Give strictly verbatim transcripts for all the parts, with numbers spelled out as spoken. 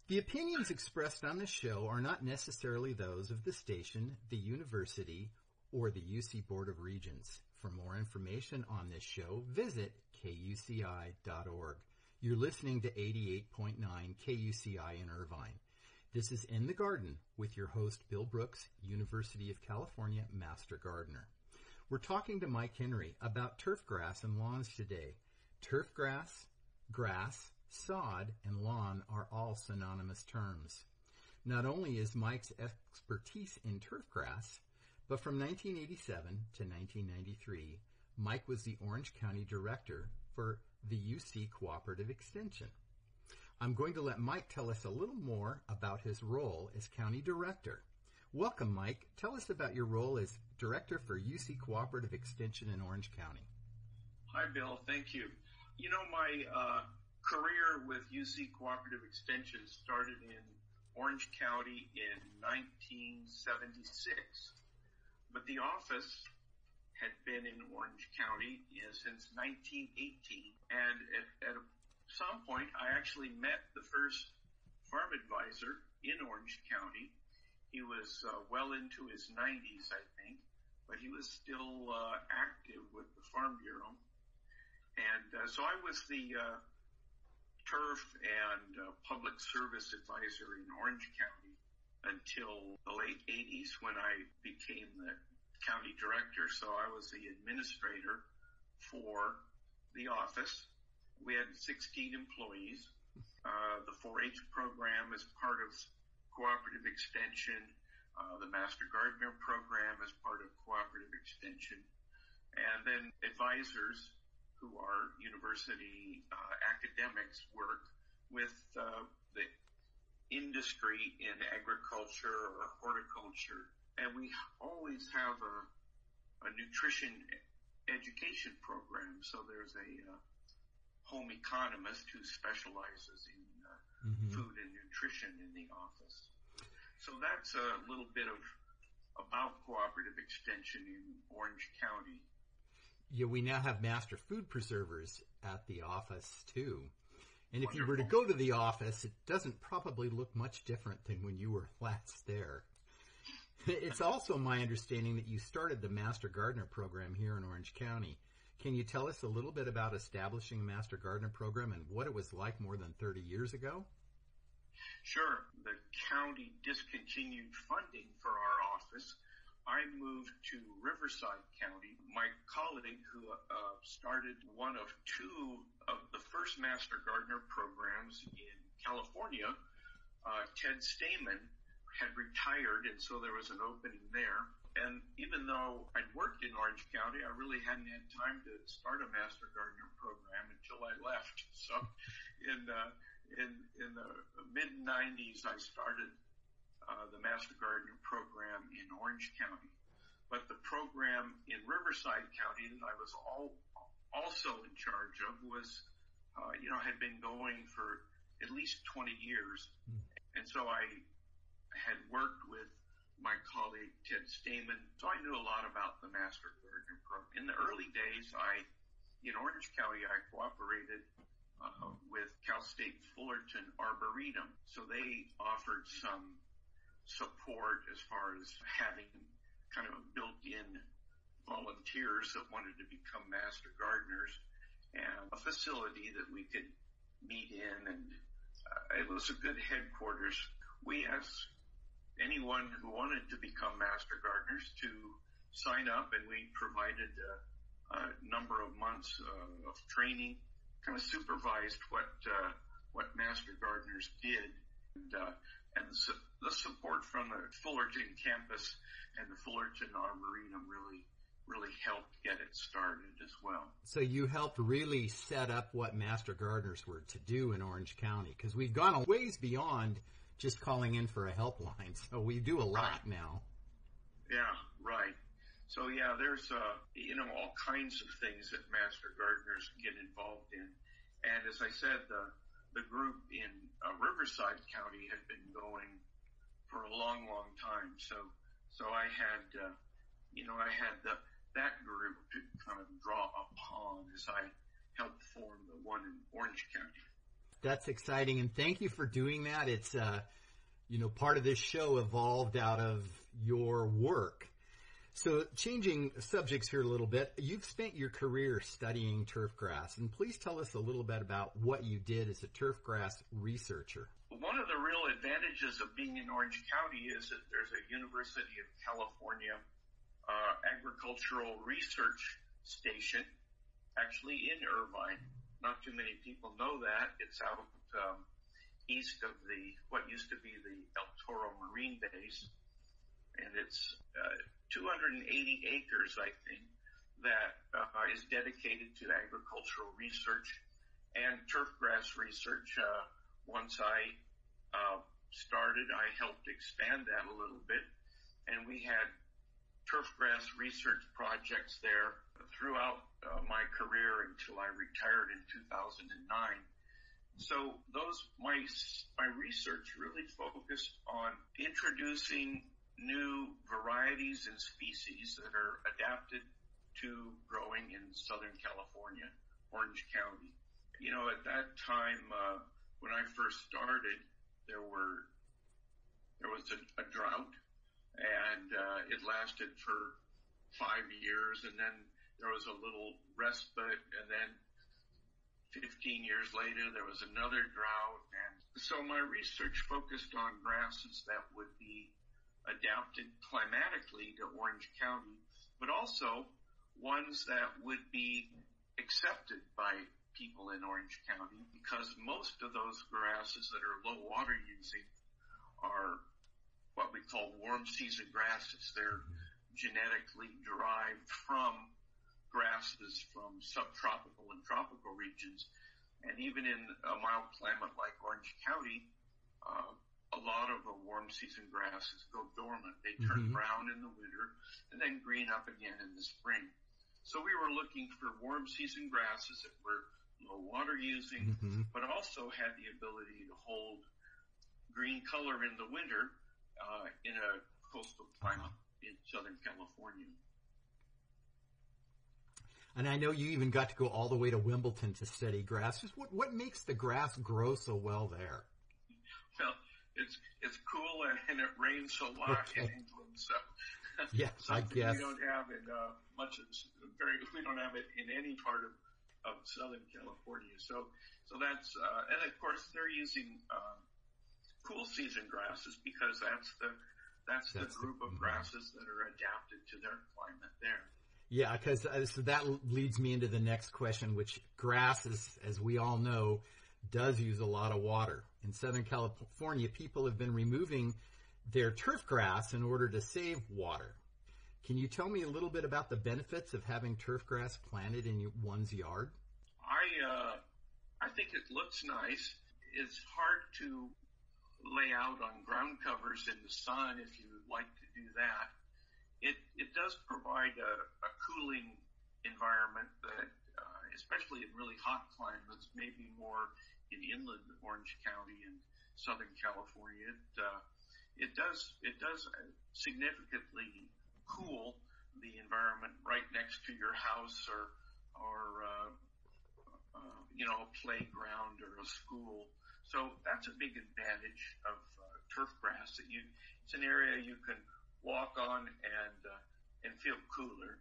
The opinions expressed on this show are not necessarily those of the station, the university, or the U C Board of Regents. For more information on this show, visit K U C I dot org. You're listening to eighty-eight point nine K U C I in Irvine. This is In the Garden with your host, Bill Brooks, University of California Master Gardener. We're talking to Mike Henry about turf grass and lawns today. Turf grass, grass, sod, and lawn are all synonymous terms. Not only is Mike's expertise in turf grass, but from nineteen eighty-seven to nineteen ninety-three, Mike was the Orange County Director for the U C Cooperative Extension. I'm going to let Mike tell us a little more about his role as County Director. Welcome, Mike. Tell us about your role as Director for U C Cooperative Extension in Orange County. Hi, Bill. Thank you. You know, my uh, career with U C Cooperative Extension started in Orange County in nineteen seventy-six, but the office had been in Orange County uh, since nineteen eighteen, and at, at some point I actually met the first farm advisor in Orange County. He was uh, well into his nineties, I think, but he was still uh, active with the Farm Bureau. And uh, so I was the uh, turf and uh, public service advisor in Orange County until the late eighties when I became the county director. So I was the administrator for the office. We had sixteen employees. Uh, the four H program is part of Cooperative Extension. Uh, the Master Gardener program is part of Cooperative Extension. And then advisors who are university uh, academics work with uh, the industry in agriculture or horticulture. And we always have a, a nutrition education program. So there's a uh, home economist who specializes in uh, mm-hmm. food and nutrition in the office. So that's a little bit of about Cooperative Extension in Orange County. Yeah, we now have master food preservers at the office too. And if Wonderful. You were to go to the office, it doesn't probably look much different than when you were last there. It's also my understanding that you started the Master Gardener program here in Orange County. Can you tell us a little bit about establishing a Master Gardener program and what it was like more than thirty years ago? Sure. The county discontinued funding for our office. I moved to Riverside County. My colleague who uh, started one of two of the first Master Gardener programs in California, uh, Ted Stamen, had retired, and so there was an opening there. And even though I'd worked in Orange County, I really hadn't had time to start a Master Gardener program until I left. So in uh, in in the mid nineties, I started uh, the Master Gardener program in Orange County. But the program in Riverside County that I was all, also in charge of was, uh, you know, had been going for at least twenty years. Mm. And so I had worked with my colleague Ted Stamen, so I knew a lot about the Master Gardener program. In the early days, I, in Orange County, I cooperated uh, with Cal State Fullerton Arboretum. So they offered some support as far as having kind of built-in volunteers that wanted to become Master Gardeners and a facility that we could meet in, and uh, it was a good headquarters. We asked anyone who wanted to become Master Gardeners to sign up, and we provided a, a number of months uh, of training, kind of supervised what uh, what Master Gardeners did, and, uh, and the, su- the support from the Fullerton campus and the Fullerton Arboretum really really helped get it started as well. So you helped really set up what Master Gardeners were to do in Orange County, because we've gone a ways beyond just calling in for a helpline. So we do a lot right. now. Yeah, right. So yeah, there's, uh, you know, all kinds of things that Master Gardeners get involved in. And as I said, the, the group in uh, Riverside County had been going for a long, long time. So, so I had, uh, you know, I had the, that group to kind of draw upon as I helped form the one in Orange County. that's exciting, and thank you for doing that. It's, uh, you know, part of this show evolved out of your work. So changing subjects here a little bit, you've spent your career studying turfgrass, and please tell us a little bit about what you did as a turfgrass researcher. One of the real advantages of being in Orange County is that there's a University of California uh, agricultural research station, actually in Irvine. Not too many people know that. It's out um, east of the what used to be the El Toro Marine Base, and it's uh, two hundred eighty acres, I think, that uh, is dedicated to agricultural research and turfgrass research. Uh, once I uh, started, I helped expand that a little bit, and we had turfgrass research projects there throughout uh, my career until I retired in two thousand nine. So those my my research really focused on introducing new varieties and species that are adapted to growing in Southern California, Orange County. You know, at that time, uh, when I first started, there were there was a, a drought, and uh, it lasted for five years, and then there was a little respite, and then fifteen years later, there was another drought. And so my research focused on grasses that would be adapted climatically to Orange County, but also ones that would be accepted by people in Orange County, because most of those grasses that are low water using are what we call warm season grasses. They're genetically derived from grasses from subtropical and tropical regions. And even in a mild climate like Orange County, uh, a lot of the warm season grasses go dormant. They turn mm-hmm. brown in the winter and then green up again in the spring. So we were looking for warm season grasses that were low water using, mm-hmm. but also had the ability to hold green color in the winter uh, in a coastal climate uh-huh. in Southern California. And I know you even got to go all the way to Wimbledon to study grass. Just what, what makes the grass grow so well there? Well, it's it's cool and, and it rains a lot okay. in England, so yes, I guess we don't have it uh, much. Of, very we don't have it in any part of, of Southern California. So so that's uh, and of course they're using um, cool season grasses because that's the that's, that's the group the, of grasses that are adapted to their climate there. Yeah, because uh, so that leads me into the next question, which grasses, as we all know, does use a lot of water. In Southern California, people have been removing their turf grass in order to save water. Can you tell me a little bit about the benefits of having turf grass planted in one's yard? I uh, I think it looks nice. It's hard to lay out on ground covers in the sun if you would like to do that. It it does provide a, a cooling environment that, uh, especially in really hot climates, maybe more in inland Orange County and Southern California, it, uh, it does it does significantly cool the environment right next to your house or or uh, uh, you know a playground or a school. So that's a big advantage of uh, turf grass. That you it's an area you can walk on and uh, and feel cooler.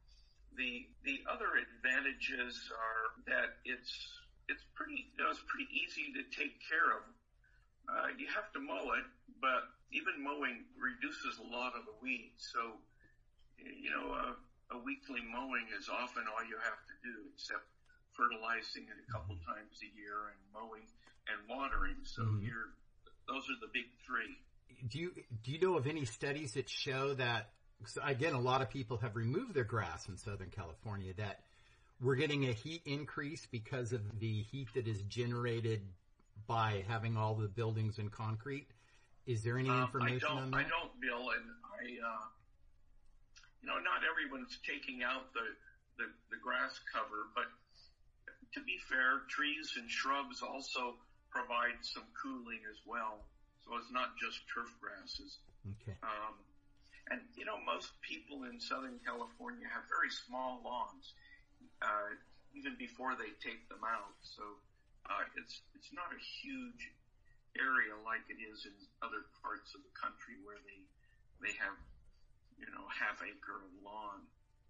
The the other advantages are that it's it's pretty you know, it's pretty easy to take care of. Uh, you have to mow it, but even mowing reduces a lot of the weeds. So you know a, a weekly mowing is often all you have to do, except fertilizing it a couple times a year and mowing and watering. So mm-hmm. you're those are the big three. Do you do you know of any studies that show that, again, a lot of people have removed their grass in Southern California, that we're getting a heat increase because of the heat that is generated by having all the buildings in concrete? Is there any information um, I don't, on that? I don't, Bill, and I, uh, you know, not everyone's taking out the, the, the grass cover, but to be fair, trees and shrubs also provide some cooling as well. So it's not just turf grasses. Okay. Um, and, you know, most people in Southern California have very small lawns, uh, even before they take them out. So uh, it's it's not a huge area like it is in other parts of the country where they they have, you know, half acre of lawn.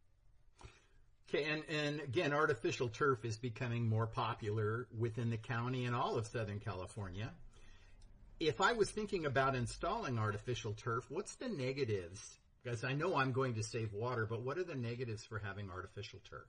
Okay, and, and again, artificial turf is becoming more popular within the county and all of Southern California. If I was thinking about installing artificial turf, what's the negatives? Because I know I'm going to save water, but what are the negatives for having artificial turf?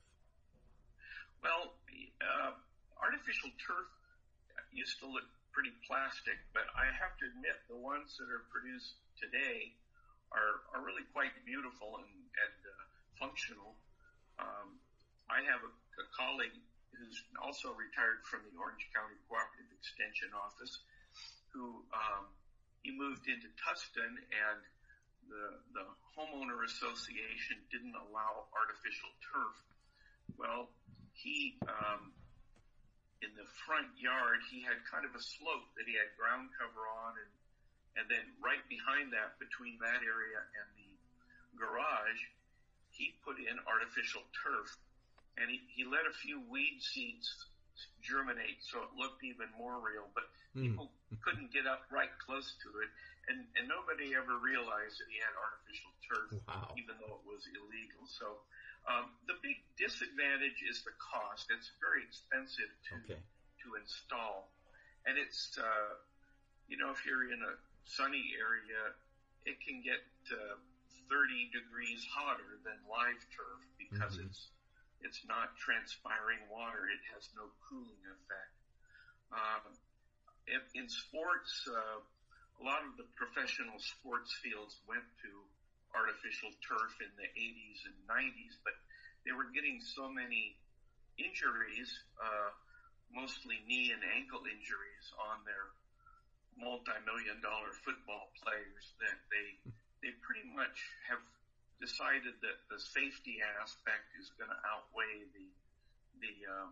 Well, uh, artificial turf used to look pretty plastic, but I have to admit the ones that are produced today are, are really quite beautiful and, and uh, functional. Um, I have a, a colleague who's also retired from the Orange County Cooperative Extension Office who um, he moved into Tustin, and the the homeowner association didn't allow artificial turf. Well, he um, in the front yard he had kind of a slope that he had ground cover on, and and then right behind that, between that area and the garage, he put in artificial turf, and he, he let a few weed seeds germinate so it looked even more real, but mm. people couldn't get up right close to it, and, and nobody ever realized that he had artificial turf, wow. even though it was illegal. So um, the big disadvantage is the cost. It's very expensive to okay. to install, and it's uh, you know, if you're in a sunny area, it can get uh, thirty degrees hotter than live turf because mm-hmm. it's it's not transpiring water. It has no cooling effect. Um, if, in sports, uh, a lot of the professional sports fields went to artificial turf in the eighties and nineties, but they were getting so many injuries, uh, mostly knee and ankle injuries on their multi-million dollar football players that they they pretty much have decided that the safety aspect is going to outweigh the the uh,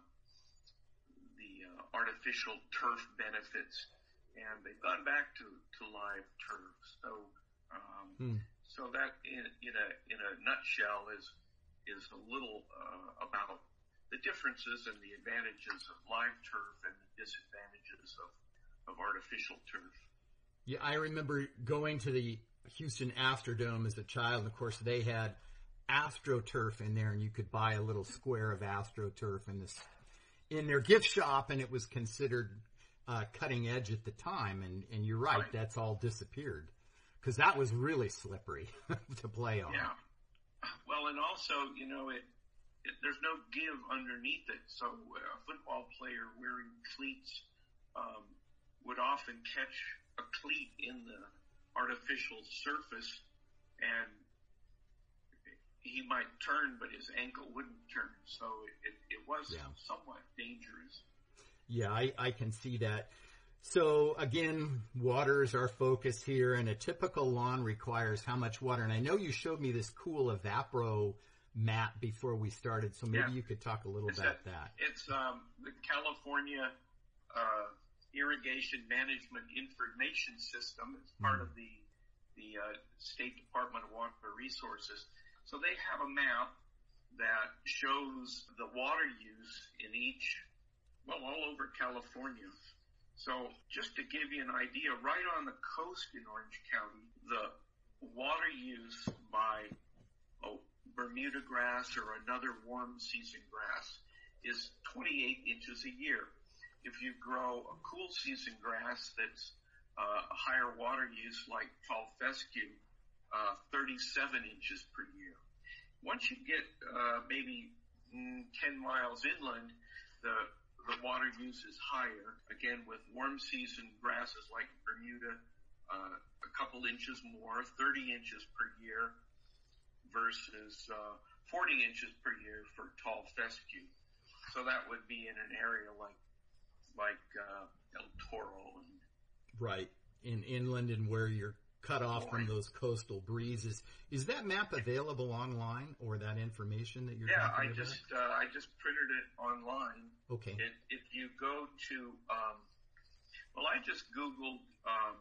the uh, artificial turf benefits, and they've gone back to, to live turf. So um, hmm. so that in, in a in a nutshell is is a little uh, about the differences and the advantages of live turf and the disadvantages of of artificial turf. Yeah, I remember going to the Houston Astrodome as a child. Of course, they had AstroTurf in there, and you could buy a little square of AstroTurf in this in their gift shop, and it was considered uh, cutting edge at the time. And, and you're right, right, that's all disappeared because that was really slippery to play on. Yeah. Well, and also, you know, it, it there's no give underneath it. So a football player wearing cleats um, would often catch a cleat in the artificial surface, and he might turn, but his ankle wouldn't turn. So it, it, it was yeah. somewhat dangerous. Yeah, I, I can see that. So again, water is our focus here, and a typical lawn requires how much water? And I know you showed me this cool Evapro map before we started, so maybe yeah. you could talk a little it's about a, that. It's um, the California uh, Irrigation Management Information System. It's part mm. of the the uh, State Department of Water Resources. So they have a map that shows the water use in each, well, all over California. So just to give you an idea, right on the coast in Orange County, the water use by oh, Bermuda grass or another warm season grass is twenty-eight inches a year. If you grow a cool season grass that's uh, a higher water use like tall fescue, uh, thirty-seven inches per year. Once you get uh, maybe mm, ten miles inland, the the water use is higher. Again, with warm season grasses like Bermuda, uh, a couple inches more, thirty inches per year versus uh, forty inches per year for tall fescue. So that would be in an area like like uh, El Toro. And, right, in inland and where you're cut off from those coastal breezes. Is that map available online, or that information that you're yeah, talking I about? just uh, I just printed it online. Okay. It, if you go to, um, well, I just Googled, um,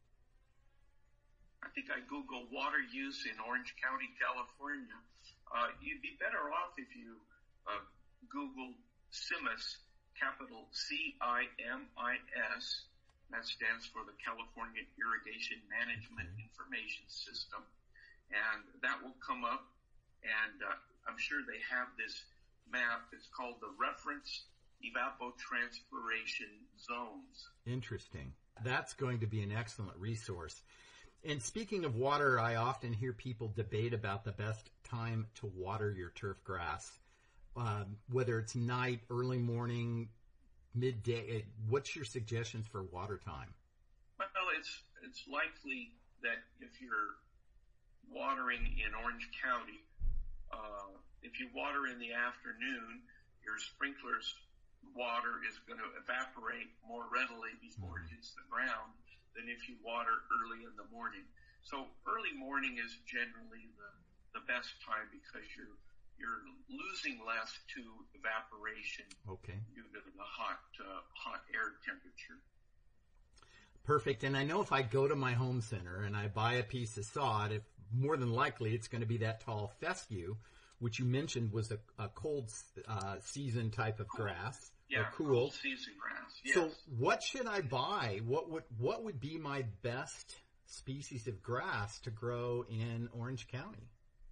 I think I Googled water use in Orange County, California. Uh, you'd be better off if you uh, Googled C I M A S, capital C I M I S. That stands for the California Irrigation Management Okay. Information System. And that will come up, and uh, I'm sure they have this map. It's called the Reference Evapotranspiration Zones. Interesting. That's going to be an excellent resource. And speaking of water, I often hear people debate about the best time to water your turf grass, um, whether it's night, early morning, midday. What's your suggestions for water time? Well, it's it's likely that if you're watering in Orange County, uh, if you water in the afternoon, your sprinklers water is going to evaporate more readily before mm-hmm. it hits the ground than if you water early in the morning. So early morning is generally the, the best time because you're you're losing less to evaporation okay. due to the hot uh, hot air temperature. Perfect. And I know if I go to my home center and I buy a piece of sod, if more than likely it's going to be that tall fescue, which you mentioned was a, a cold uh, season type of cool. grass. Yeah, or cool. cool season grass. Yes. So what should I buy? What would what would be my best species of grass to grow in Orange County?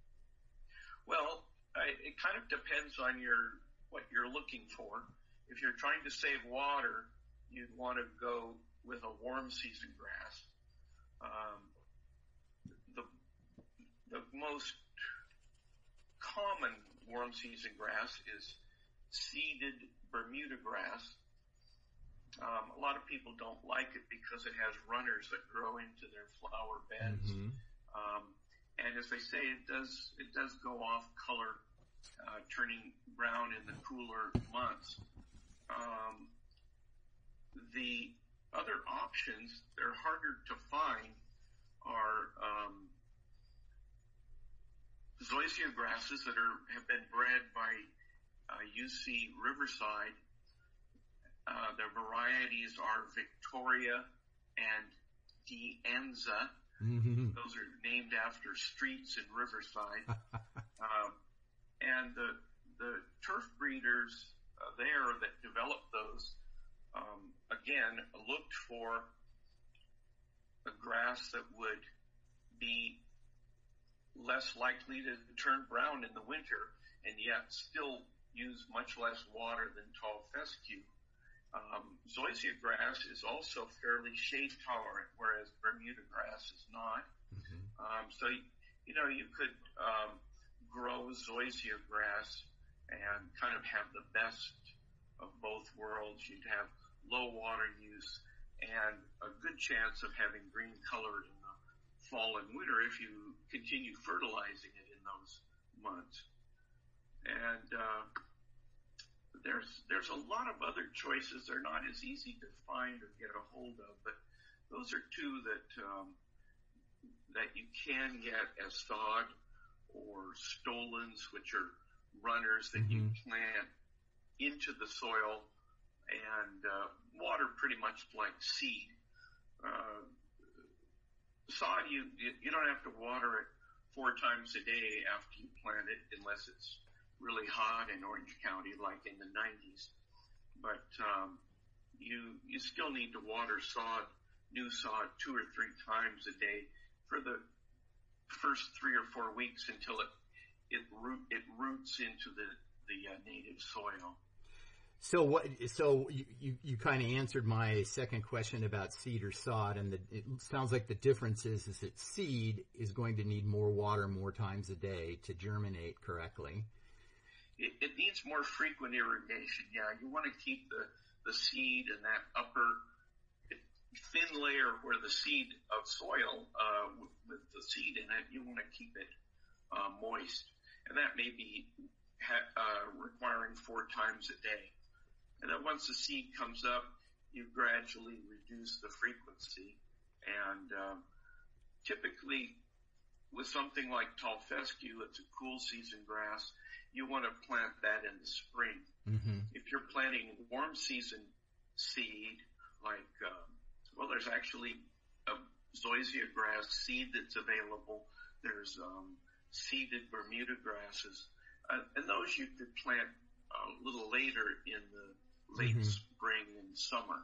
Well, I, it kind of depends on your what you're looking for. If you're trying to save water, you'd want to go with a warm season grass. Um, the the most common warm season grass is seeded Bermuda grass. Um, a lot of people don't like it because it has runners that grow into their flower beds. Mm-hmm. Um, and as they say, it does it does go off color, uh, turning brown in the cooler months. Um, the other options, they're harder to find, are um, zoysia grasses that are have been bred by uh, U C Riverside. Uh, their varieties are Victoria and Dianza. Mm-hmm. Those are named after streets in Riverside. um, and the the turf breeders uh, there that developed those, um, again, looked for a grass that would be less likely to turn brown in the winter and yet still use much less water than tall fescue. Um, zoysia grass is also fairly shade tolerant, whereas Bermuda grass is not. Mm-hmm. Um, so, you know, you could um, grow zoysia grass and kind of have the best of both worlds. You'd have low water use and a good chance of having green color in the fall and winter if you continue fertilizing it in those months. And uh, there's there's a lot of other choices. They're not as easy to find or get a hold of, but those are two that um, that you can get as sod or stolons, which are runners that mm-hmm. you plant into the soil and uh, water pretty much like seed. Uh, sod, you, you you don't have to water it four times a day after you plant it, unless it's really hot in Orange County, like in the nineties. But um, you you still need to water sod, new sod, two or three times a day for the first three or four weeks until it it root it roots into the the uh, native soil. So what? So you, you, you kind of answered my second question about seed or sod, and the, it sounds like the difference is is that seed is going to need more water more times a day to germinate correctly. It, it needs more frequent irrigation. Yeah, you want to keep the, the seed in that upper thin layer where the seed of soil uh, with, with the seed in it. You want to keep it uh, moist, and that may be ha- uh, requiring four times a day. And then once the seed comes up, you gradually reduce the frequency. And um, typically, with something like tall fescue, it's a cool season grass. You want to plant that in the spring. Mm-hmm. If you're planting warm season seed, like um, well, there's actually a zoysia grass seed that's available. There's um, seeded Bermuda grasses, uh, and those you could plant a little later in the late Mm-hmm. spring and summer.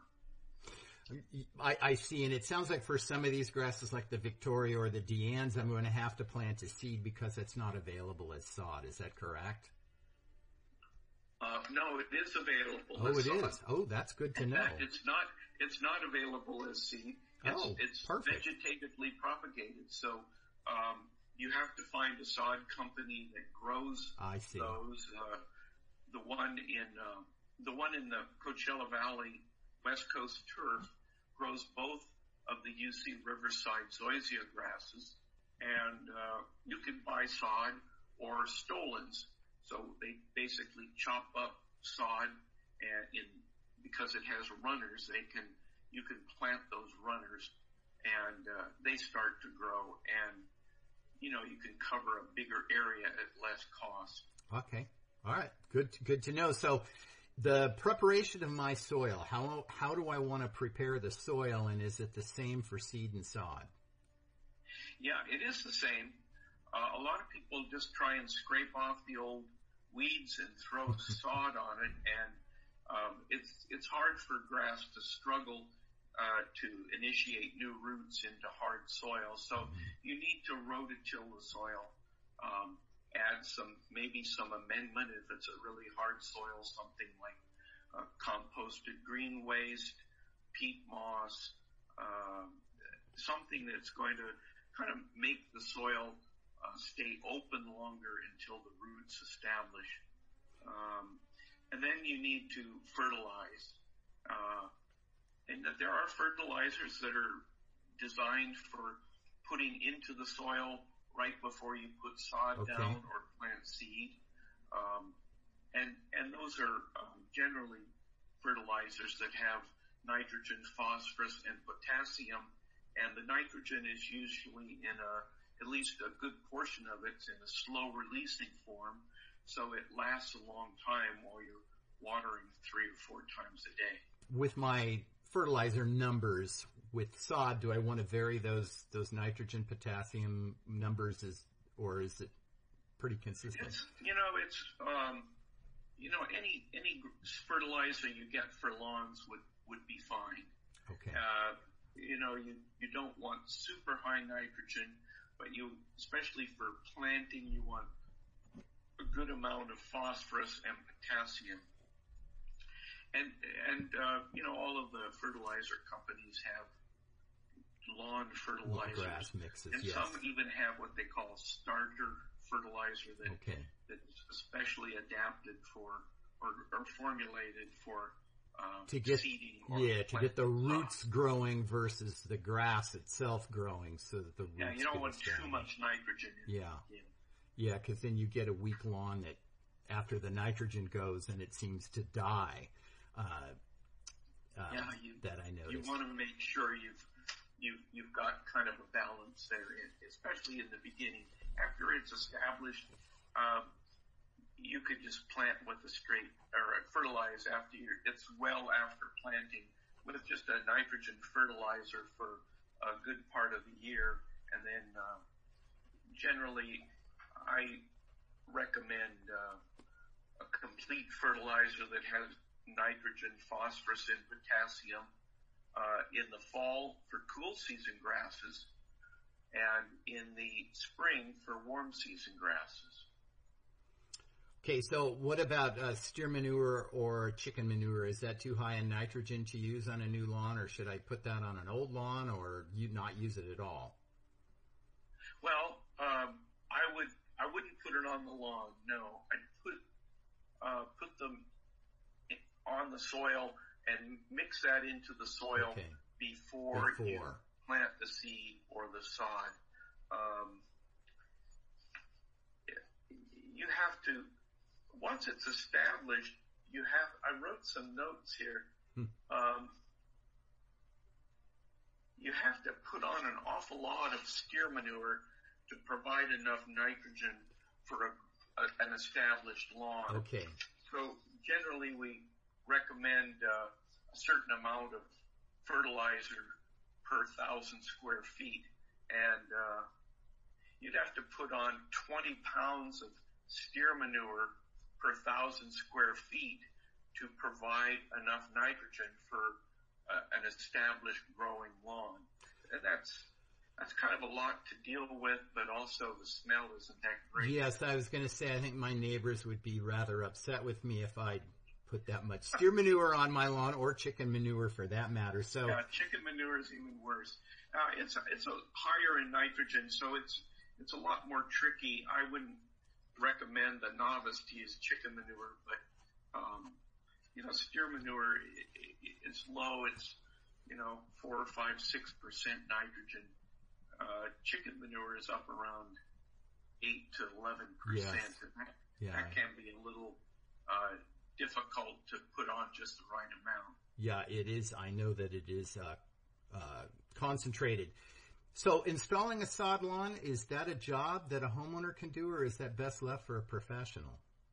I, I see, and it sounds like for some of these grasses, like the Victoria or the Deannes, I'm going to have to plant a seed because it's not available as sod. Is that correct? Uh, no, it is available. Oh, as it sod. is. Oh, that's good to In know. fact, it's not. It's not available as seed. It's, Oh, it's perfect. vegetatively propagated. So um, you have to find a sod company that grows I see. those. Uh, the one in uh, the one in the Coachella Valley, West Coast turf, grows both of the U C Riverside zoysia grasses, and uh, you can buy sod or stolons. So they basically chop up sod, and in because it has runners, they can you can plant those runners, and uh, they start to grow, and you know you can cover a bigger area at less cost. Okay. All right. Good. Good to know. So, the preparation of my soil. How how do I want to prepare the soil, and is it the same for seed and sod? Yeah, it is the same. Uh, a lot of people just try and scrape off the old weeds and throw sod on it, and um, it's it's hard for grass to struggle uh, to initiate new roots into hard soil. So you need to rototill the soil, um, add some maybe some amendment if it's a really hard soil, something like uh, composted green waste, peat moss, um, something that's going to kind of make the soil uh, stay open longer until the roots establish. Um, and then you need to fertilize. Uh, and that there are fertilizers that are designed for putting into the soil right before you put sod Okay. down or plant seed. Um, and, and those are um, generally fertilizers that have nitrogen, phosphorus, and potassium. And the nitrogen is usually in a, at least a good portion of it's in a slow releasing form. So it lasts a long time while you're watering three or four times a day. With my fertilizer numbers with sod, do I want to vary those those nitrogen potassium numbers, is or is it pretty consistent? It's, you know, it's um, you know any any fertilizer you get for lawns would would be fine. Okay. Uh, you know, you you don't want super high nitrogen, but you especially for planting, you want a good amount of phosphorus and potassium. And, and uh, you know, all of the fertilizer companies have lawn fertilizers. Grass mixes, and yes. some even have what they call starter fertilizer that, Okay. that's especially adapted for or, or formulated for uh, To get seeding. Or yeah, to get the planting roots crops. growing versus the grass itself growing, so that the roots. Yeah, you don't get want too established. much nitrogen in Yeah. it. Yeah, because then you get a weak lawn that, after the nitrogen goes, and it seems to die. Uh, uh, Yeah, you, that I noticed. you want to make sure you've you've you've got kind of a balance there, especially in the beginning. After it's established, um, you could just plant with a straight or fertilize after you're, it's well after planting with just a nitrogen fertilizer for a good part of the year, and then uh, generally I recommend uh, a complete fertilizer that has nitrogen, phosphorus, and potassium uh, in the fall for cool season grasses and in the spring for warm season grasses. Okay, so what about uh, steer manure or chicken manure? Is that too high in nitrogen to use on a new lawn, or should I put that on an old lawn, or you not use it at all? Well, um, I would I wouldn't put it on the lawn. No, I'd put uh, put them on the soil and mix that into the soil Okay. before, Before. you plant the seed or the sod. Um, you have to, once it's established, you have, I wrote some notes here. Hmm. Um, you have to put on an awful lot of steer manure to provide enough nitrogen for a, a, an established lawn. Okay. So generally we recommend uh, a certain amount of fertilizer per thousand square feet, and uh, you'd have to put on twenty pounds of steer manure per thousand square feet to provide enough nitrogen for uh, an established growing lawn. And that's that's kind of a lot to deal with, but also the smell isn't that great. Yes, I was going to say, I think my neighbors would be rather upset with me if I put that much steer manure on my lawn, or chicken manure for that matter. So yeah, chicken manure is even worse. Uh, it's it's a higher in nitrogen, so it's it's a lot more tricky. I wouldn't recommend the novice to use chicken manure, but um, you know, steer manure is low. It's you know four or five, six percent nitrogen. Uh, chicken manure is up around eight to eleven percent, yes. and that, yeah. that can be a little uh, difficult to put on just the right amount. Yeah, it is. I know that it is uh, uh, concentrated. So installing a sod lawn, is that a job that a homeowner can do, or is that best left for a professional?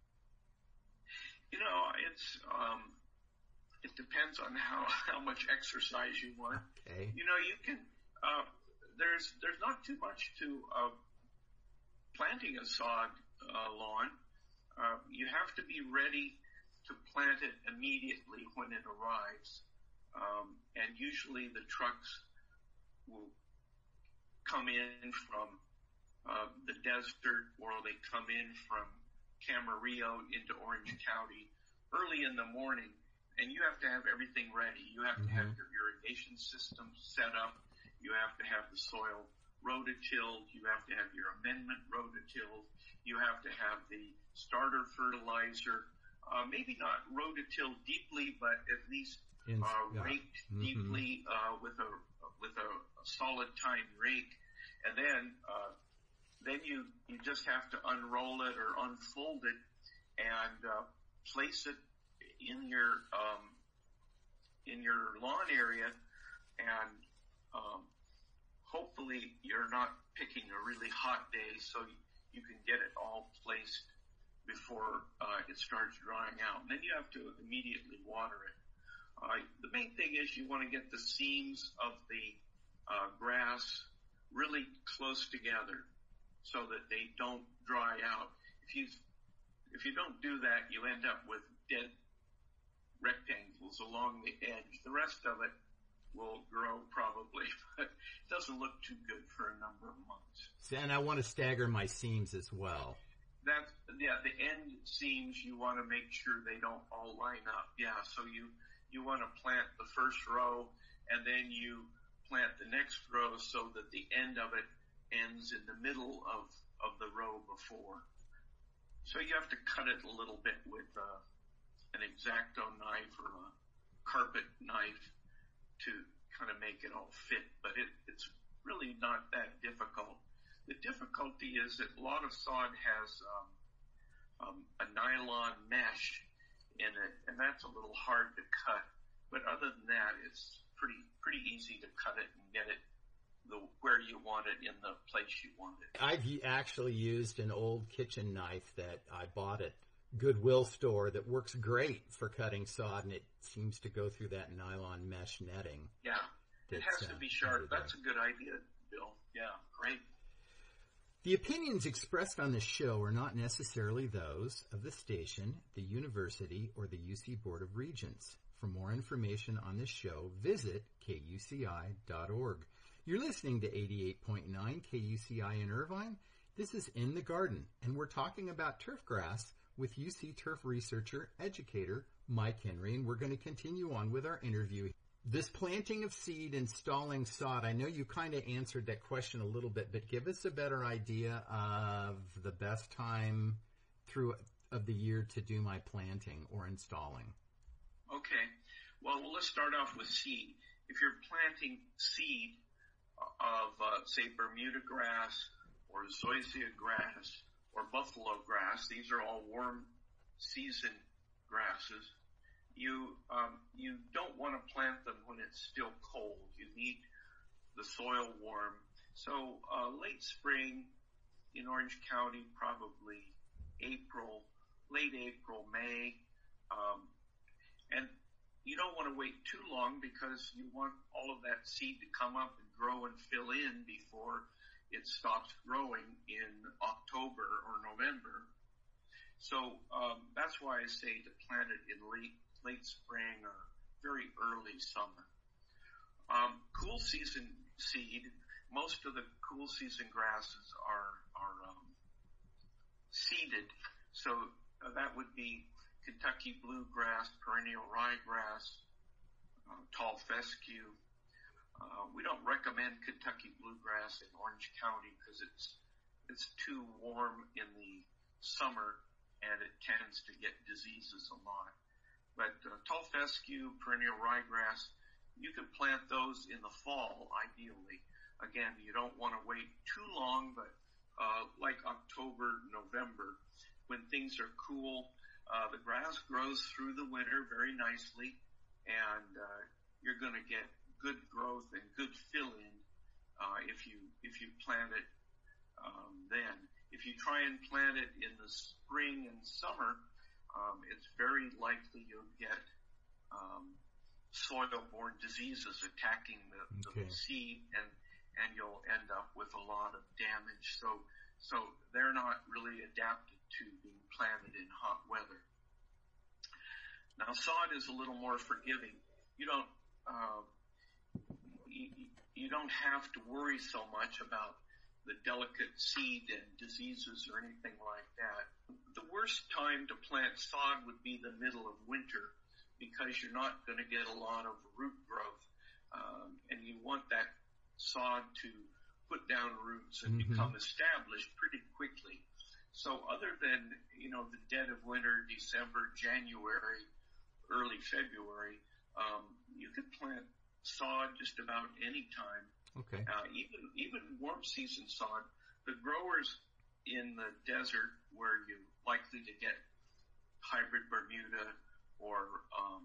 You know, it's um, it depends on how, how much exercise you want. Okay. You know, you can. Uh, there's there's not too much to uh, planting a sod uh, lawn. Uh, you have to be ready to plant it immediately when it arrives, um, and usually the trucks will come in from uh, the desert, or they come in from Camarillo into Orange County early in the morning, and you have to have everything ready. You have mm-hmm. to have your irrigation system set up. You have to have the soil rototilled. You have to have your amendment rototilled. You have to have the starter fertilizer, uh, maybe not rototilled deeply, but at least In, uh, yeah. raked mm-hmm. deeply uh, with a with a, a solid tine rake, and then uh, then you you just have to unroll it or unfold it and uh, place it in your um, in your lawn area, and um, hopefully you're not picking a really hot day, so you, you can get it all placed before uh, it starts drying out. And then you have to immediately water it. Uh, the main thing is you want to get the seams of the uh, grass really close together so that they don't dry out. If you if you don't do that, you end up with dead rectangles along the edge. The rest of it will grow probably, but it doesn't look too good for a number of months. And I want to stagger my seams as well. That's, yeah, the end seams, you want to make sure they don't all line up. Yeah, so you, you want to plant the first row, and then you plant the next row so that the end of it ends in the middle of, of the row before. So you have to cut it a little bit with uh, an X-Acto knife or a carpet knife to kind of make it all fit, but it, it's really not that difficult. The difficulty is that a lot of sod has um, um, a nylon mesh in it, and that's a little hard to cut. But other than that, it's pretty pretty easy to cut it and get it the where you want it in the place you want it. I've actually used an old kitchen knife that I bought at Goodwill store that works great for cutting sod, and it seems to go through that nylon mesh netting. Yeah, it has uh, to be sharp. That's a good idea, Bill. Yeah, great. The opinions expressed on this show are not necessarily those of the station, the university, or the U C Board of Regents. For more information on this show, visit K U C I dot org. You're listening to eighty-eight point nine K U C I in Irvine. This is In the Garden, and we're talking about turf grass with U C turf researcher, educator, Mike Henry, and we're going to continue on with our interview. This planting of seed, installing sod, I know you kind of answered that question a little bit, but give us a better idea of the best time through of the year to do my planting or installing. Okay. Well, let's start off with seed. If you're planting seed of, uh, say, Bermuda grass or zoysia grass or buffalo grass, these are all warm season grasses. You um, you don't want to plant them when it's still cold. You need the soil warm. So uh, late spring in Orange County, probably April, late April, May. Um, and you don't want to wait too long because you want all of that seed to come up and grow and fill in before it stops growing in October or November. So um, that's why I say to plant it in late late spring or very early summer. Um, cool season seed, most of the cool season grasses are, are um, seeded. So uh, that would be Kentucky bluegrass, perennial ryegrass, uh, tall fescue. Uh, we don't recommend Kentucky bluegrass in Orange County because it's it's too warm in the summer and it tends to get diseases a lot. But uh, tall fescue, perennial ryegrass, you can plant those in the fall, ideally. Again, you don't want to wait too long, but uh, like October, November, when things are cool, uh, the grass grows through the winter very nicely, and uh, you're going to get good growth and good fill-in uh, if you if you plant it um, then. If you try and plant it in the spring and summer, um, it's very likely you'll get um, soil-borne diseases attacking the, okay. the seed, and and you'll end up with a lot of damage. So so they're not really adapted to being planted in hot weather. Now sod is a little more forgiving. You don't uh, you, you don't have to worry so much about the delicate seed and diseases or anything like that. The worst time to plant sod would be the middle of winter because you're not going to get a lot of root growth. Um, and you want that sod to put down roots and mm-hmm. become established pretty quickly. So other than, you know, the dead of winter, December, January, early February, um, you could plant sod just about any time. Okay. Uh, even even warm season sod, the growers in the desert where you're likely to get hybrid Bermuda, or um,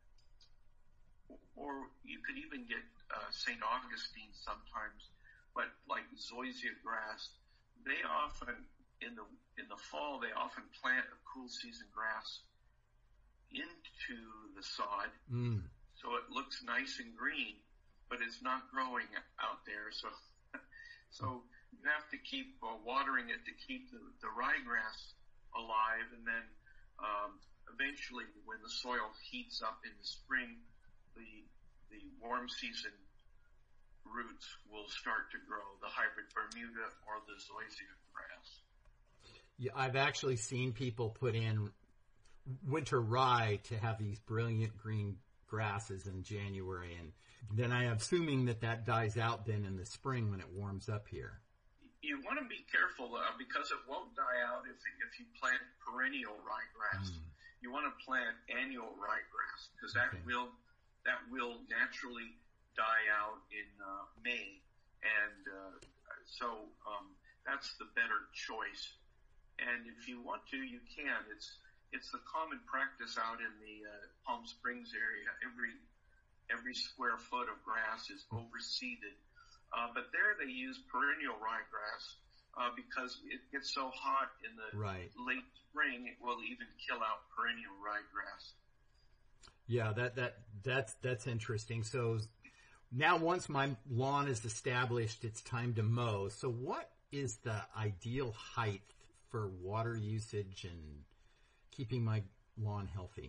or you could even get uh, Saint Augustine sometimes, but like zoysia grass, they often in the in the fall they often plant a cool season grass into the sod, mm. so it looks nice and green. But it's not growing out there, so so you have to keep uh, watering it to keep the, the ryegrass alive, and then um, eventually, when the soil heats up in the spring, the the warm season roots will start to grow, the hybrid Bermuda or the zoysia grass. Yeah, I've actually seen people put in winter rye to have these brilliant green grasses in January, and then I'm assuming that that dies out then in the spring when it warms up here. You want to be careful uh, because it won't die out if if you plant perennial ryegrass. Mm. You want to plant annual ryegrass because that okay. will that will naturally die out in uh, May, and uh, so um, that's the better choice. And if you want to, you can. It's it's the common practice out in the uh, Palm Springs area. Every Every square foot of grass is overseeded. Uh, but there they use perennial ryegrass uh, because it gets so hot in the right. late spring, it will even kill out perennial ryegrass. Yeah, that, that, that's, that's interesting. So now once my lawn is established, it's time to mow. So what is the ideal height for water usage and keeping my lawn healthy?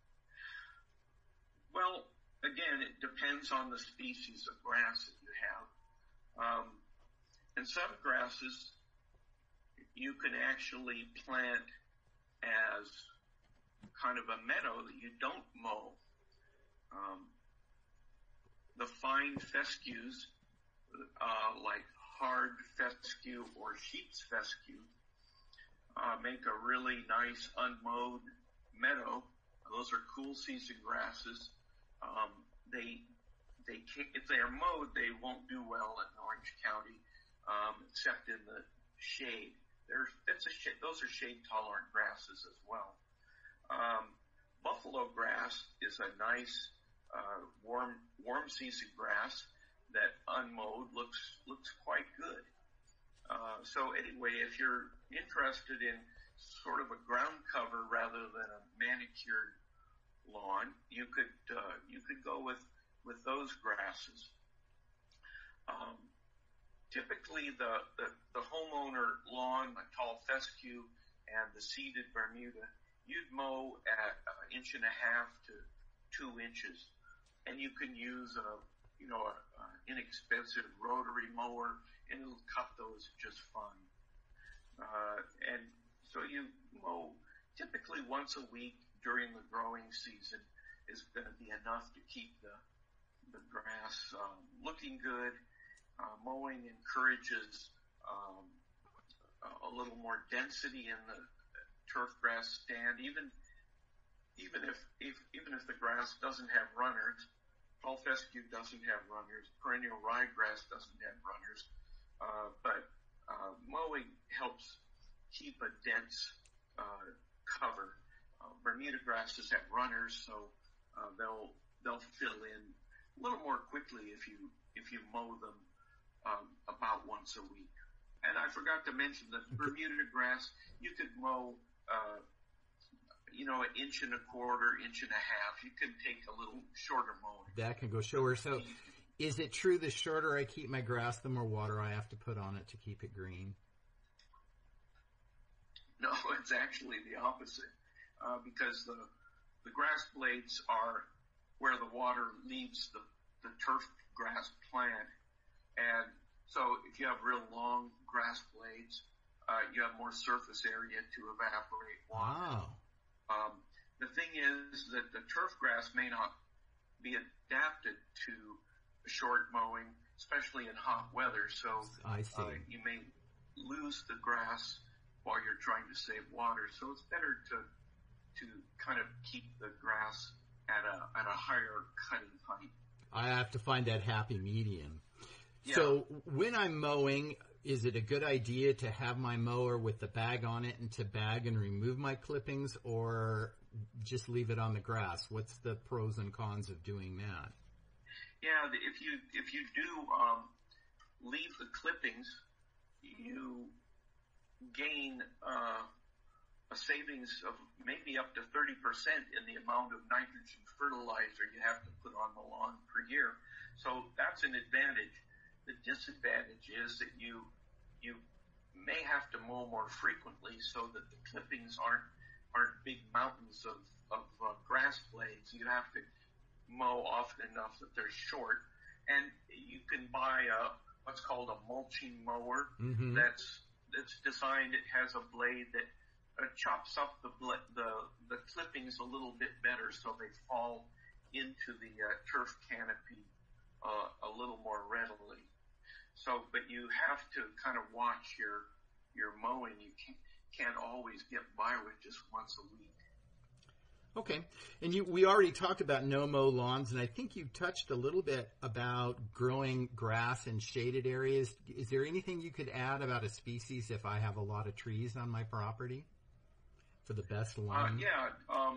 Well, again, it depends on the species of grass that you have. Um, and some grasses you can actually plant as kind of a meadow that you don't mow. Um, the fine fescues, uh, like hard fescue or sheep's fescue, uh, make a really nice unmowed meadow. Those are cool season grasses. Um, they, they can't, if they are mowed, they won't do well in Orange County, um, except in the shade. There's, that's a shade, those are shade tolerant grasses as well. Um, buffalo grass is a nice, uh, warm, warm season grass that unmowed looks, looks quite good. Uh, so anyway, if you're interested in sort of a ground cover rather than a manicured lawn, you could uh, you could go with with those grasses. Um, typically, the, the the homeowner lawn, the tall fescue, and the seeded Bermuda you'd mow at an inch and a half to two inches, and you can use a, you know, a, a inexpensive rotary mower, and it'll cut those just fine. Uh, and so you mow typically once a week during the growing season is going to be enough to keep the the grass um, looking good. Uh, mowing encourages um, a little more density in the turf grass stand, even even if, if even if the grass doesn't have runners. Tall fescue doesn't have runners. Perennial ryegrass doesn't have runners. Uh, but uh, mowing helps keep a dense uh, cover. Uh, Bermuda grasses have runners, so uh, they'll they'll fill in a little more quickly if you if you mow them um, about once a week. And I forgot to mention that Bermuda grass you could mow, uh, you know, an inch and a quarter, inch and a half. You can take a little shorter mowing. That can go shorter. So, is it true the shorter I keep my grass, the more water I have to put on it to keep it green? No, it's actually the opposite, uh, because the the grass blades are where the water leaves the, the turf grass plant. And so if you have real long grass blades, uh, you have more surface area to evaporate water. Wow. Um, the thing is that the turf grass may not be adapted to short mowing, especially in hot weather. So I see. Uh, you may lose the grass while you're trying to save water. So it's better to to kind of keep the grass at a at a higher cutting height. I have to find that happy medium. Yeah. So when I'm mowing, is it a good idea to have my mower with the bag on it and to bag and remove my clippings, or just leave it on the grass? What's the pros and cons of doing that? Yeah, if you if you do um, leave the clippings, you gain uh, a savings of maybe up to thirty percent in the amount of nitrogen fertilizer you have to put on the lawn per year. So that's an advantage. The disadvantage is that you you may have to mow more frequently so that the clippings aren't aren't big mountains of, of uh, grass blades. You have to mow often enough that they're short. And you can buy a what's called a mulching mower. Mm-hmm. that's that's designed. It has a blade that uh, chops up the, bl- the the clippings a little bit better so they fall into the uh, turf canopy uh, a little more readily. So, but you have to kind of watch your your mowing. You can't, can't always get by with just once a week. Okay. And you, we already talked about no-mow lawns, and I think you touched a little bit about growing grass in shaded areas. Is there anything you could add about a species if I have a lot of trees on my property for the best lawn? Uh, yeah. Um,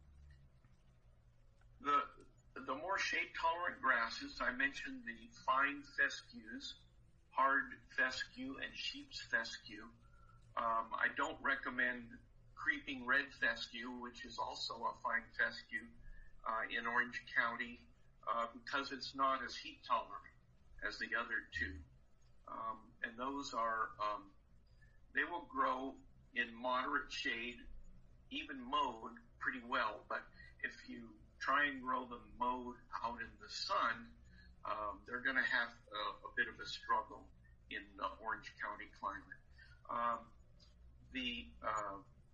the the more shade-tolerant grasses, I mentioned the fine fescues, hard fescue, and sheep's fescue. Um, I don't recommend creeping red fescue, which is also a fine fescue uh, in Orange County, uh, because it's not as heat tolerant as the other two. Um, and those are, um, they will grow in moderate shade, even mowed pretty well. But if you try and grow them mowed out in the sun, um, they're going to have a, a bit of a struggle in the Orange County climate. Um, the uh,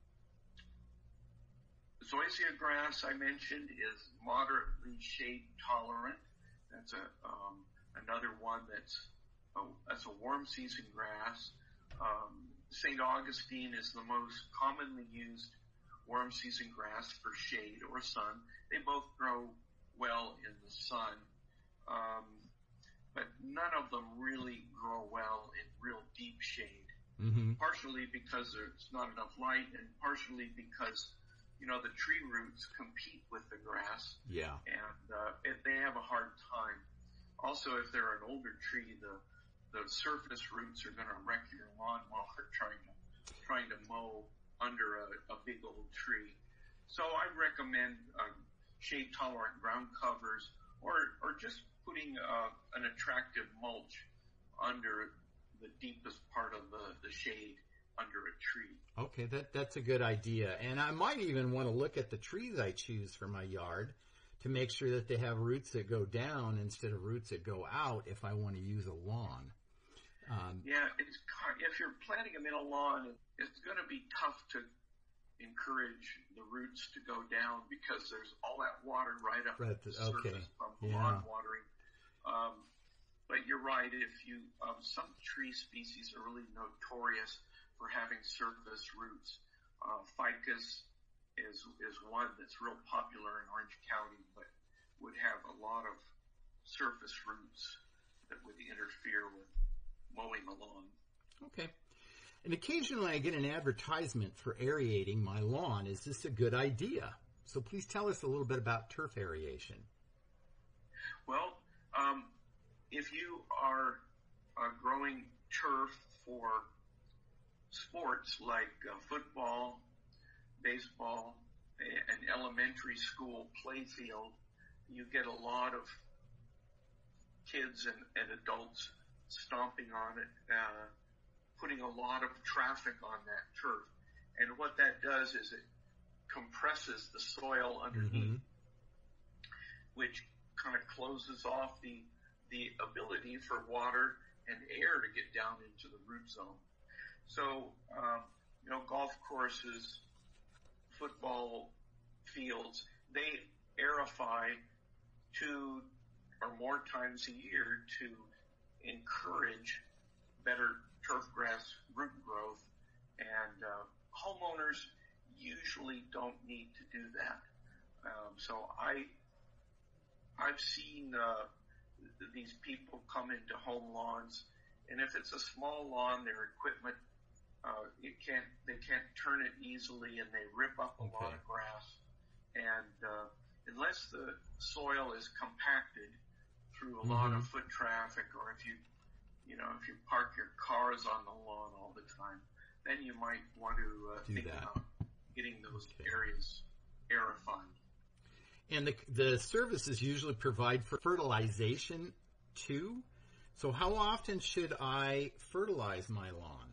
zoysia grass I mentioned is moderately shade tolerant. That's a um, another one that's a, that's a warm season grass. Um, Saint Augustine is the most commonly used warm season grass for shade or sun. They both grow well in the sun, um, but none of them really grow well in real deep shade. Mm-hmm. Partially because there's not enough light, and partially because, you know, the tree roots compete with the grass. Yeah. And uh, it, they have a hard time. Also, if they're an older tree, the the surface roots are going to wreck your lawn while they're trying to trying to mow under a, a big old tree. So I recommend uh, shade-tolerant ground covers, or or just putting uh, an attractive mulch under the deepest part of the, the shade under a tree. Okay, that that's a good idea. And I might even want to look at the trees I choose for my yard to make sure that they have roots that go down instead of roots that go out if I want to use a lawn. Um, yeah, it's, if you're planting them in a lawn, it's going to be tough to encourage the roots to go down because there's all that water right up right, the okay. surface from yeah. lawn watering. Um, but you're right. If you um, some tree species are really notorious for having surface roots. Uh, ficus is is one that's real popular in Orange County, but would have a lot of surface roots that would interfere with mowing the lawn. Okay. And occasionally I get an advertisement for aerating my lawn. Is this a good idea? So please tell us a little bit about turf aeration. Well, um, if you are uh, growing turf for sports like uh, football, baseball, an elementary school play field, you get a lot of kids and, and adults stomping on it, uh, putting a lot of traffic on that turf. And what that does is it compresses the soil underneath, mm-hmm. which kind of closes off the the ability for water and air to get down into the root zone. So, um, you know, golf courses, football fields, they aerify two or more times a year to encourage better turf grass root growth, and uh, homeowners usually don't need to do that. Um, so I, I've seen uh, these people come into home lawns, and if it's a small lawn, their equipment uh, it can't they can't turn it easily, and they rip up a okay. lot of grass. And uh, unless the soil is compacted through a mm-hmm. lot of foot traffic, or if you you know if you park your cars on the lawn all the time, then you might want to uh, think that. about getting those okay. areas aerified. And the the services usually provide for fertilization too. So how often should I fertilize my lawn?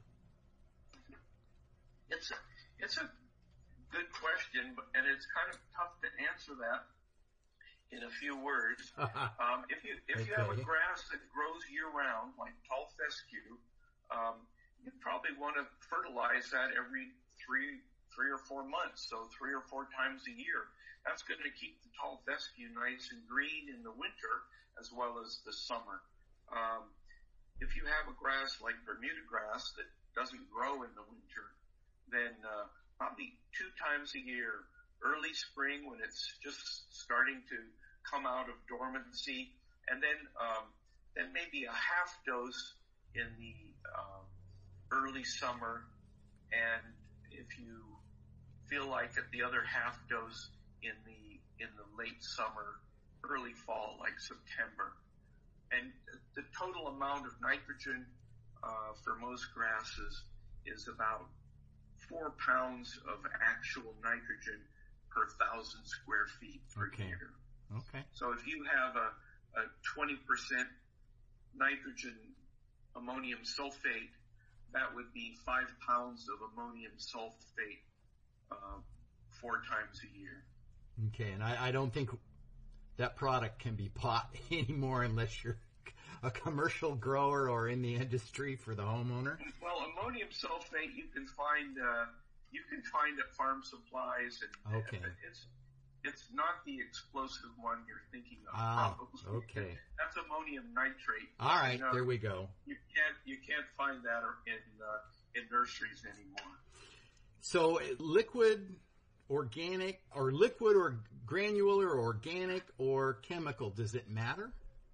It's a, it's a good question, and it's kind of tough to answer that in a few words. um, if you if okay. you have a grass that grows year round, like tall fescue, um, you probably want to fertilize that every three three or four months, so three or four times a year. That's going to keep the tall fescue nice and green in the winter as well as the summer. Um, if you have a grass like Bermuda grass that doesn't grow in the winter, then uh, probably two times a year, early spring when it's just starting to come out of dormancy, and then um, then maybe a half dose in the um, early summer, and if you feel like at the other half dose in the in the late summer, early fall, like September. And the total amount of nitrogen uh, for most grasses is about four pounds of actual nitrogen per thousand square feet per okay. year. Okay. So if you have a, a twenty percent nitrogen ammonium sulfate, that would be five pounds of ammonium sulfate uh, four times a year. Okay, and I, I don't think that product can be bought anymore unless you're a commercial grower or in the industry for the homeowner. Well, ammonium sulfate you can find uh, you can find at farm supplies, and, okay. and it's it's not the explosive one you're thinking of. Ah, probably. okay. That's ammonium nitrate. All right, you know, there we go. You can't you can't find that in uh, in nurseries anymore. So liquid, organic, or liquid or granular, or organic or chemical, does it matter?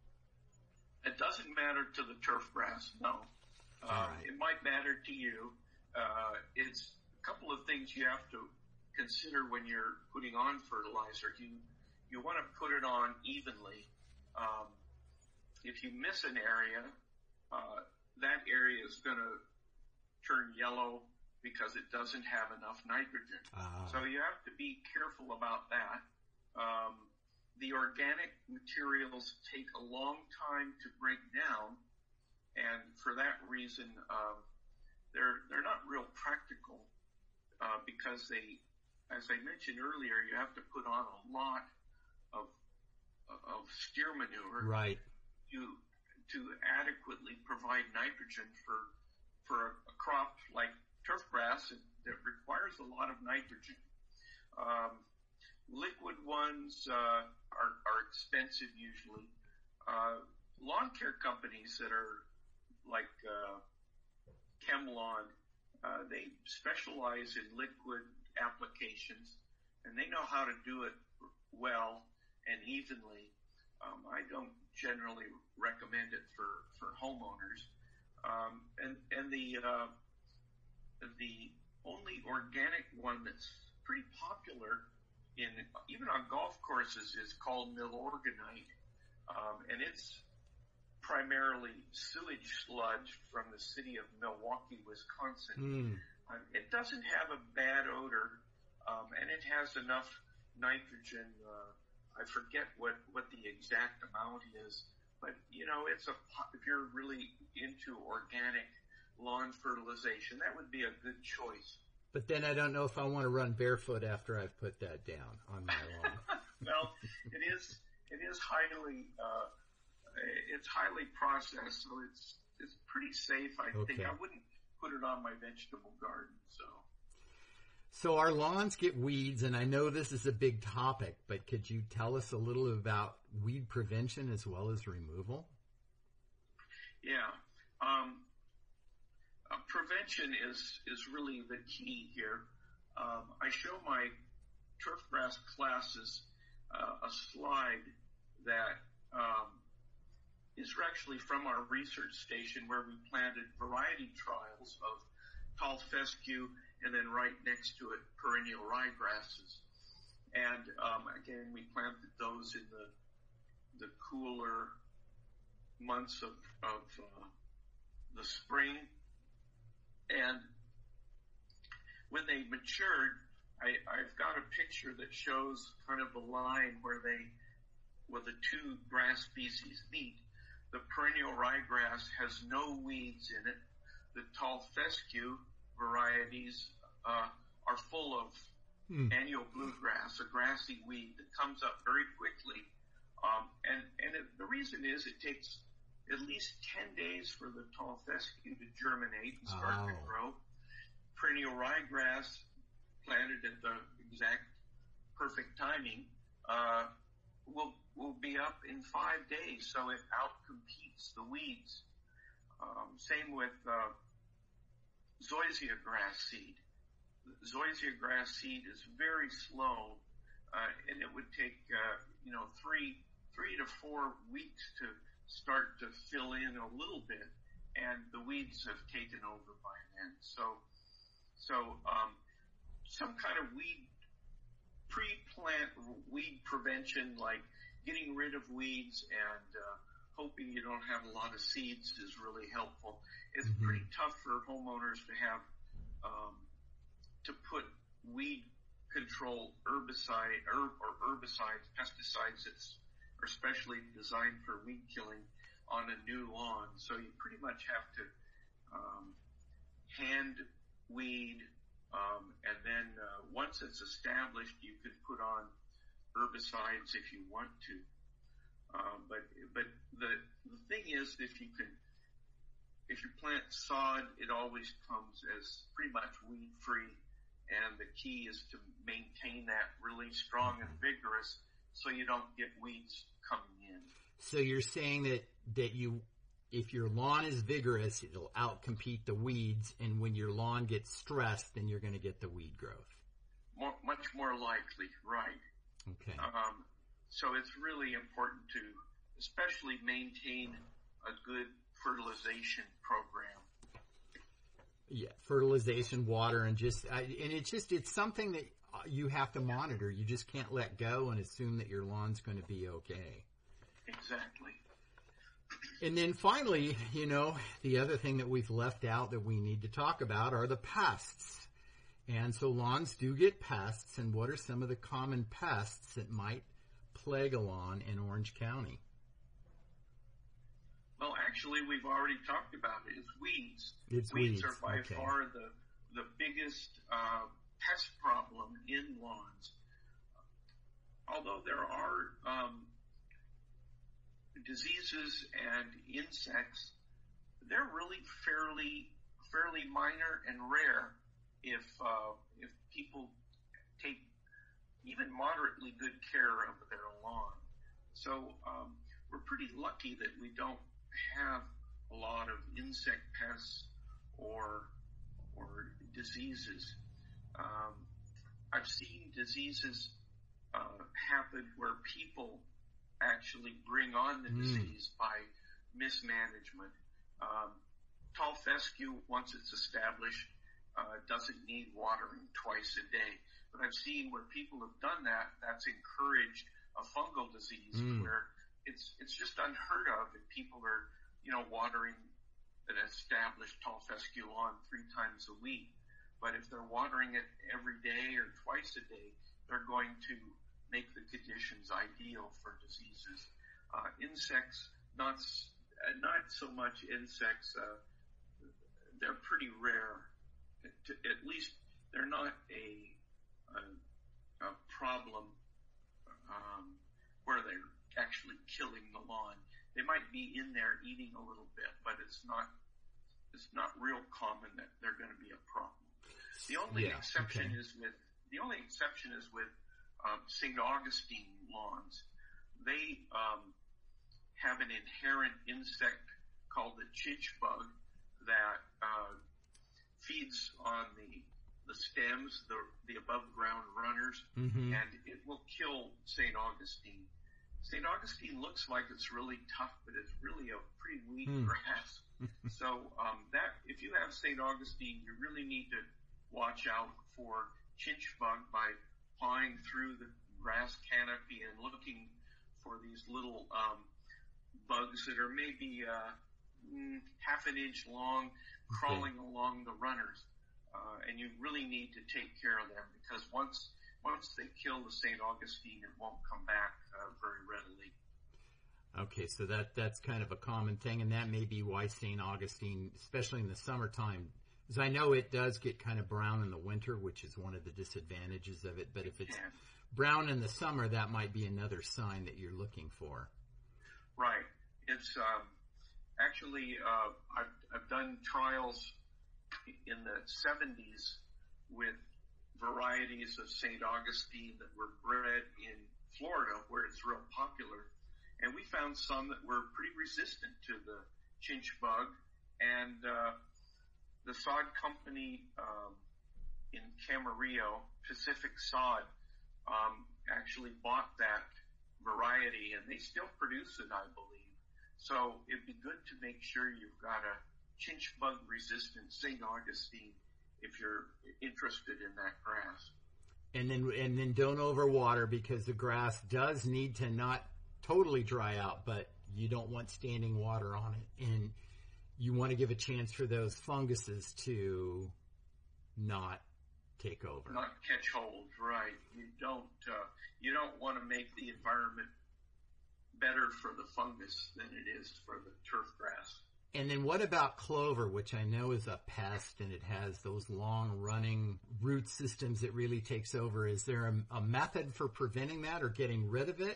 It doesn't matter to the turf grass, no. Uh, right. It might matter to you. Uh, it's a couple of things you have to consider when you're putting on fertilizer. You you want to put it on evenly. Um, if you miss an area, uh, that area is going to turn yellow because it doesn't have enough nitrogen. Uh, so you have to be careful about that. Um, the organic materials take a long time to break down, and for that reason, um, they're they're not real practical uh, because they, as I mentioned earlier, you have to put on a lot of of steer manure right. to to adequately provide nitrogen for for a crop like turf grass that requires a lot of nitrogen. Um, liquid ones uh, are, are expensive usually. Uh, lawn care companies that are like uh, ChemLawn, uh, they specialize in liquid applications, and they know how to do it well and evenly. Um, I don't generally recommend it for, for homeowners. Um, and and the uh, the only organic one that's pretty popular in even on golf courses is called Milorganite, um, and it's primarily sewage sludge from the city of Milwaukee, Wisconsin. Mm. Um, it doesn't have a bad odor, um, and it has enough nitrogen. Uh, I forget what, what the exact amount is, but you know, it's a if you're really into organic lawn fertilization, that would be a good choice. But then I don't know if I want to run barefoot after I've put that down on my lawn. Well, it is it is highly uh, it's highly processed, so it's it's pretty safe. I Okay. think I wouldn't put it on my vegetable garden. So. So our lawns get weeds, and I know this is a big topic, but could you tell us a little about weed prevention as well as removal? Yeah. Um, uh, prevention is, is really the key here. Um, I show my turf grass classes uh, a slide that um, is actually from our research station where we planted variety trials of tall fescue and then right next to it perennial ryegrasses. And um, again, we planted those in the the cooler months of, of uh, the spring. And when they matured, I, I've got a picture that shows kind of a line where they, where the two grass species meet. The perennial ryegrass has no weeds in it. The tall fescue varieties uh, are full of mm. annual bluegrass, a grassy weed that comes up very quickly. Um, and and it, the reason is it takes at least ten days for the tall fescue to germinate and start oh. to grow. Perennial ryegrass, planted at the exact perfect timing, uh, will will be up in five days, so it outcompetes the weeds. Um, same with uh, zoysia grass seed. Zoysia grass seed is very slow, uh, and it would take uh, you know three three to four weeks to start to fill in a little bit, and the weeds have taken over by then. So, so um, some kind of weed pre-plant weed prevention, like getting rid of weeds and uh, hoping you don't have a lot of seeds, is really helpful. It's mm-hmm. pretty tough for homeowners to have um, to put weed control herbicide or, or herbicides, pesticides that are specially designed for weed killing on a new lawn. So you pretty much have to um, hand weed, um, and then uh, once it's established, you could put on herbicides if you want to. Uh, but but the the thing is, if you can, if you plant sod, it always comes as pretty much weed free, and the key is to maintain that really strong and vigorous, so you don't get weeds coming in. So you're saying that that you, if your lawn is vigorous, it'll outcompete the weeds, and when your lawn gets stressed, then you're going to get the weed growth. More, much more likely, right? Okay. Um, so it's really important to, especially maintain a good fertilization program. Yeah, fertilization, water, and just, I, and it's just, it's something that you have to monitor. You just can't let go and assume that your lawn's going to be okay. Exactly. And then finally, you know, the other thing that we've left out that we need to talk about are the pests. And so lawns do get pests, and what are some of the common pests that might plague a lawn in Orange County? Well, actually, we've already talked about it. It's weeds. It's weeds. weeds are by okay. far the the biggest uh, pest problem in lawns. Although there are um, diseases and insects, they're really fairly fairly minor and rare if uh, if people take even moderately good care of their lawn. So um, we're pretty lucky that we don't have a lot of insect pests or or diseases. Um, I've seen diseases uh, happen where people actually bring on the mm. disease by mismanagement. Um, tall fescue, once it's established, uh, doesn't need watering twice a day. But I've seen where people have done that, that's encouraged a fungal disease mm. where it's it's just unheard of if people are, you know, watering an established tall fescue lawn three times a week. But if they're watering it every day or twice a day, they're going to make the conditions ideal for diseases. Uh, insects, not not so much insects. Uh, they're pretty rare. At least they're not a a, a problem um, where they're actually killing the lawn. They might be in there eating a little bit, but it's not it's not real common that they're going to be a problem. The only yeah, exception okay. is with the only exception is with um, Saint Augustine lawns. They um, have an inherent insect called the chinch bug that uh, feeds on the the stems, the the above ground runners, mm-hmm. and it will kill Saint Augustine. Saint Augustine looks like it's really tough, but it's really a pretty weak mm. grass. So um, that if you have Saint Augustine, you really need to watch out for chinch bug by pawing through the grass canopy and looking for these little um, bugs that are maybe uh, mm, half an inch long, crawling okay. along the runners. Uh, and you really need to take care of them because once once they kill the Saint Augustine, it won't come back uh, very readily. Okay, so that that's kind of a common thing, and that may be why Saint Augustine, especially in the summertime, because I know it does get kind of brown in the winter, which is one of the disadvantages of it. But if it's yeah. brown in the summer, that might be another sign that you're looking for. Right. It's um, actually uh, I've I've done trials in the seventies with varieties of Saint Augustine that were bred in Florida where it's real popular. And we found some that were pretty resistant to the chinch bug. And uh, the sod company um, in Camarillo, Pacific Sod, um, actually bought that variety, and they still produce it, I believe. So it'd be good to make sure you've got a chinch bug resistant Saint Augustine if you're interested in that grass. And then and then don't overwater because the grass does need to not totally dry out, but you don't want standing water on it, and you want to give a chance for those funguses to not take over, not catch hold. Right? You don't uh, you don't want to make the environment better for the fungus than it is for the turf grass. And then what about clover, which I know is a pest, and it has those long-running root systems that really takes over? Is there a, a method for preventing that or getting rid of it?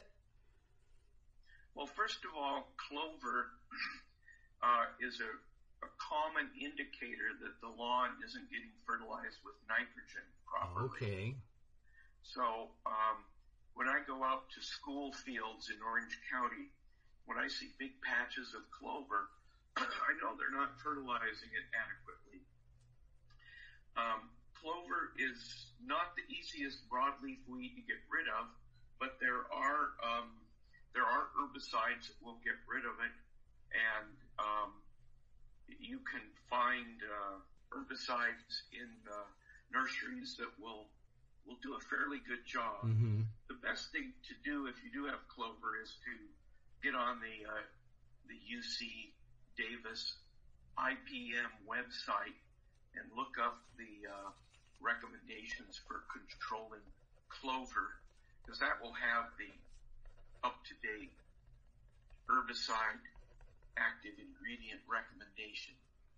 Well, first of all, clover uh, is a, a common indicator that the lawn isn't getting fertilized with nitrogen properly. Okay. So um, when I go out to school fields in Orange County, when I see big patches of clover, I know they're not fertilizing it adequately. Um, clover is not the easiest broadleaf weed to get rid of, but there are um, there are herbicides that will get rid of it, and um, you can find uh, herbicides in uh, nurseries that will will do a fairly good job. Mm-hmm. The best thing to do if you do have clover is to get on the uh, the U C Davis I P M website and look up the uh, recommendations for controlling clover, because that will have the up-to-date herbicide active ingredient recommendation.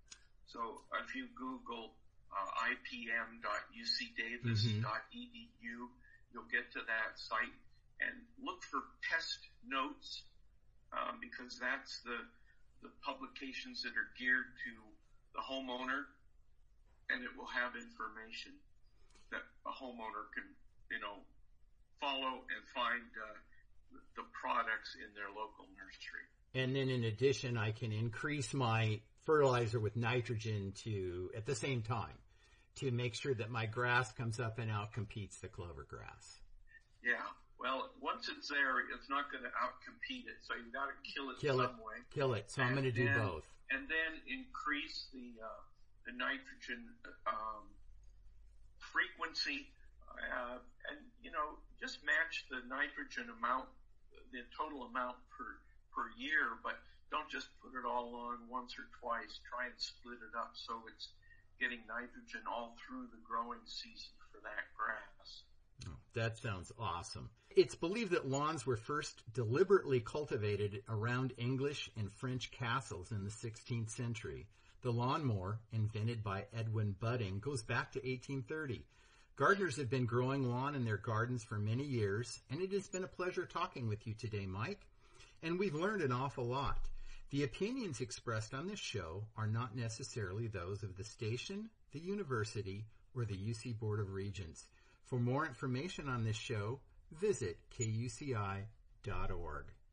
So if you Google uh, I P M dot U C Davis dot E D U, mm-hmm. you'll get to that site and look for pest notes, um, because that's the the publications that are geared to the homeowner, and it will have information that a homeowner can, you know, follow and find uh, the products in their local nursery. And then in addition, I can increase my fertilizer with nitrogen to, at the same time, to make sure that my grass comes up and outcompetes the clover grass. Yeah. Well, once it's there, it's not going to outcompete it. So you've got to kill it kill some it, way. Kill it. So and I'm going to do then, both. And then increase the, uh, the nitrogen, um, frequency, uh, and, you know, just match the nitrogen amount, the total amount per per year, but don't just put it all on once or twice. Try and split it up so it's getting nitrogen all through the growing season for that grass. Oh, that sounds awesome. It's believed that lawns were first deliberately cultivated around English and French castles in the sixteenth century. The lawnmower, invented by Edwin Budding, goes back to eighteen thirty. Gardeners have been growing lawn in their gardens for many years, and it has been a pleasure talking with you today, Mike. And we've learned an awful lot. The opinions expressed on this show are not necessarily those of the station, the university, or the U C Board of Regents. For more information on this show, visit K U C I dot org.